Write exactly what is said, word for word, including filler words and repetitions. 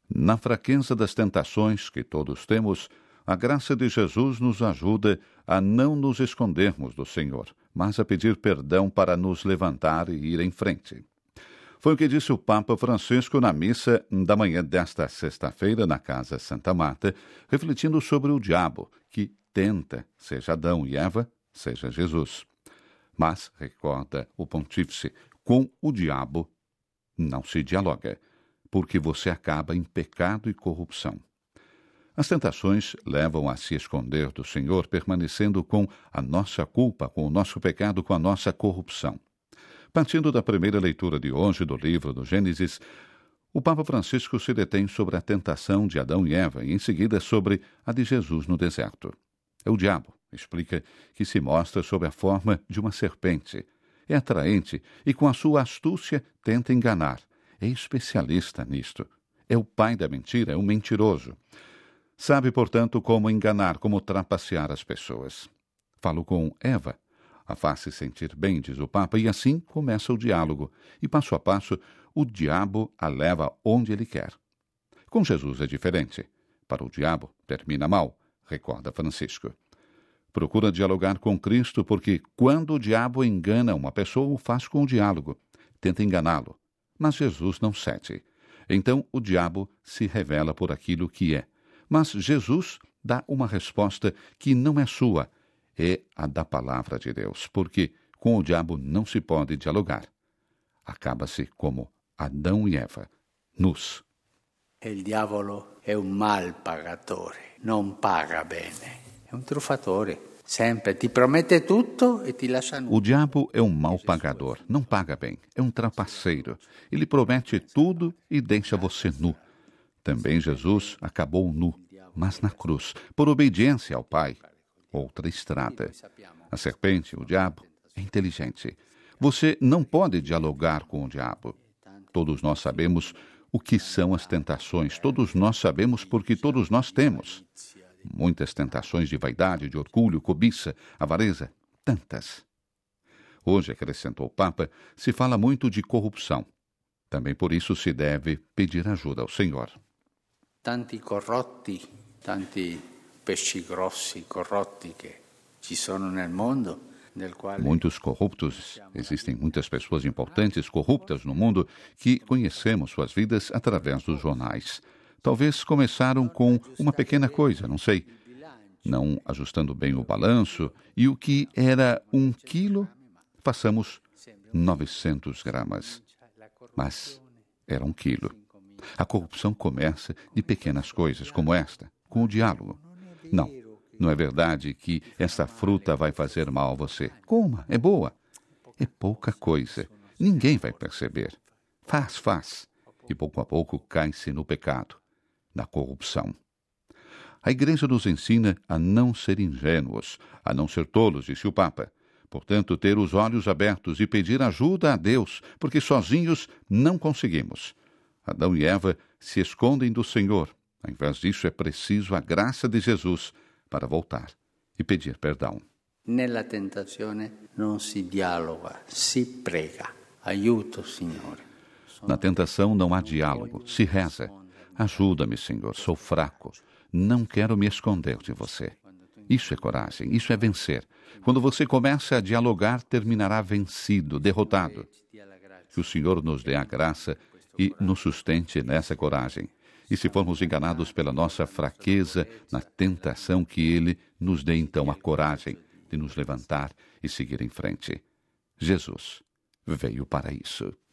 Na fraqueza das tentações que todos temos, a graça de Jesus nos ajuda a não nos escondermos do Senhor, mas a pedir perdão para nos levantar e ir em frente. Foi o que disse o Papa Francisco na missa da manhã desta sexta-feira na Casa Santa Marta, refletindo sobre o diabo, que tenta, seja Adão e Eva, seja Jesus. Mas, recorda o pontífice, com o diabo não se dialoga, porque você acaba em pecado e corrupção. As tentações levam a se esconder do Senhor, permanecendo com a nossa culpa, com o nosso pecado, com a nossa corrupção. Partindo da primeira leitura de hoje do livro do Gênesis, o Papa Francisco se detém sobre a tentação de Adão e Eva e, em seguida, sobre a de Jesus no deserto. É o diabo, explica, que se mostra sob a forma de uma serpente. É atraente e, com a sua astúcia, tenta enganar. É especialista nisto. É o pai da mentira, é um mentiroso. Sabe, portanto, como enganar, como trapacear as pessoas. Falo com Eva. A faz-se sentir bem, diz o Papa, e assim começa o diálogo. E, passo a passo, o diabo a leva onde ele quer. Com Jesus é diferente. Para o diabo, termina mal, recorda Francisco. Procura dialogar com Cristo, porque quando o diabo engana uma pessoa, o faz com o diálogo. Tenta enganá-lo. Mas Jesus não cede. Então o diabo se revela por aquilo que é. Mas Jesus dá uma resposta que não é sua, é a da palavra de Deus, porque com o diabo não se pode dialogar. Acaba-se como Adão e Eva, nus. Il diavolo è un mal pagatore, non paga bene. È un truffatore. Sempre ti promette tutto e ti lascia nudo. O diabo é um mau pagador, não paga bem, é um trapaceiro. Ele promete tudo e deixa você nu. Também Jesus acabou nu, mas na cruz, por obediência ao Pai. Outra estrada. A serpente, o diabo, é inteligente. Você não pode dialogar com o diabo. Todos nós sabemos o que são as tentações. Todos nós sabemos porque todos nós temos. Muitas tentações de vaidade, de orgulho, cobiça, avareza, tantas. Hoje, acrescentou o Papa, se fala muito de corrupção. Também por isso se deve pedir ajuda ao Senhor. Tanti corrotti, tanti pesci grossi, corrotti che ci sono nel mondo, nel quale... Muitos corruptos, existem muitas pessoas importantes corruptas no mundo que conhecemos suas vidas através dos jornais. Talvez começaram com uma pequena coisa, não sei, não ajustando bem o balanço, e o que era um quilo, passamos novecentos gramas. Mas era um quilo. A corrupção começa de pequenas coisas, como esta, com o diálogo. Não, não é verdade que essa fruta vai fazer mal a você. Coma, é boa. É pouca coisa. Ninguém vai perceber. Faz, faz. E pouco a pouco cai-se no pecado, na corrupção. A Igreja nos ensina a não ser ingênuos, a não ser tolos, disse o Papa. Portanto, ter os olhos abertos e pedir ajuda a Deus, porque sozinhos não conseguimos. Adão e Eva se escondem do Senhor. Ao invés disso, é preciso a graça de Jesus para voltar e pedir perdão. Nella tentazione non si dialoga, si prega. Aiuto, Signore. Na tentação não há diálogo, se reza. Ajuda-me, Senhor, sou fraco. Não quero me esconder de você. Isso é coragem, isso é vencer. Quando você começa a dialogar, terminará vencido, derrotado. Que o Senhor nos dê a graça e nos sustente nessa coragem. E se formos enganados pela nossa fraqueza na tentação, que Ele nos dê então a coragem de nos levantar e seguir em frente. Jesus veio para isso.